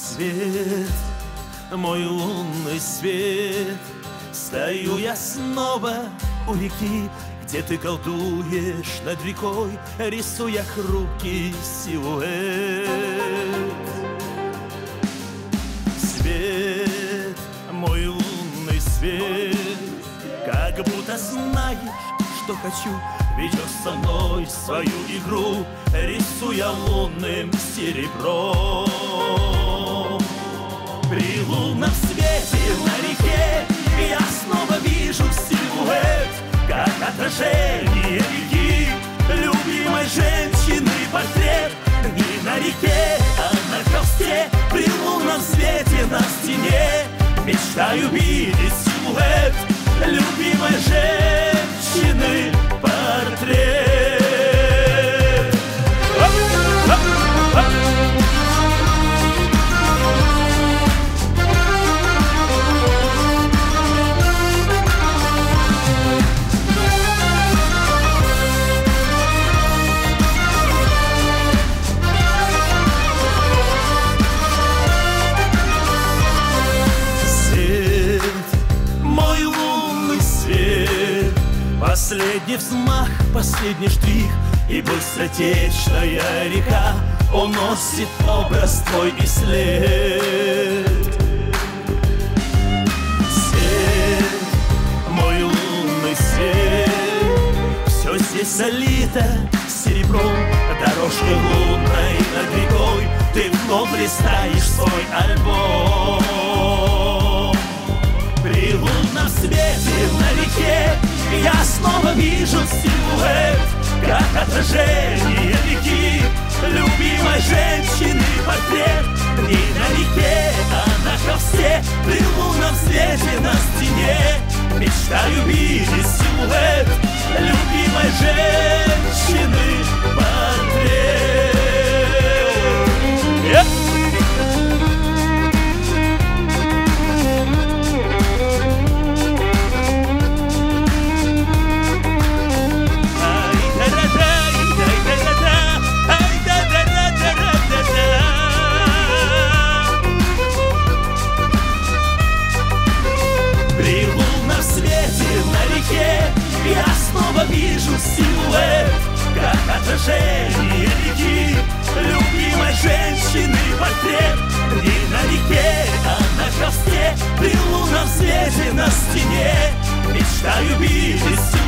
свет, мой лунный свет. Стою я снова у реки, где ты колдуешь над рекой, рисуя хрупкий силуэт. Свет, мой лунный свет, как будто знаешь, что хочу, ведешь со мной свою игру, рисуя лунным серебром. При лунном свете на реке я снова вижу силуэт, как отражение реки, любимой женщины портрет. Не на реке, а на холсте, при лунном свете на стене мечтаю видеть силуэт любимой женщины портрет. Последний взмах, последний штрих, и быстротечная река уносит образ твой и след. Свет, мой лунный свет, все здесь залито серебром, дорожкой лунной над рекой ты вновь листаешь свой альбом. При лунном свете на реке я снова вижу силуэт, как отражение реки, любимой женщины портрет. Не на реке, а на холсте, при лунном свете на стене мечтаю видеть силуэт любимой женщины портрет. Я снова вижу силуэт, как отражение реки, любимой женщины портрет. Не на реке, а на холсте, при лунном свете на стене мечтаю видеть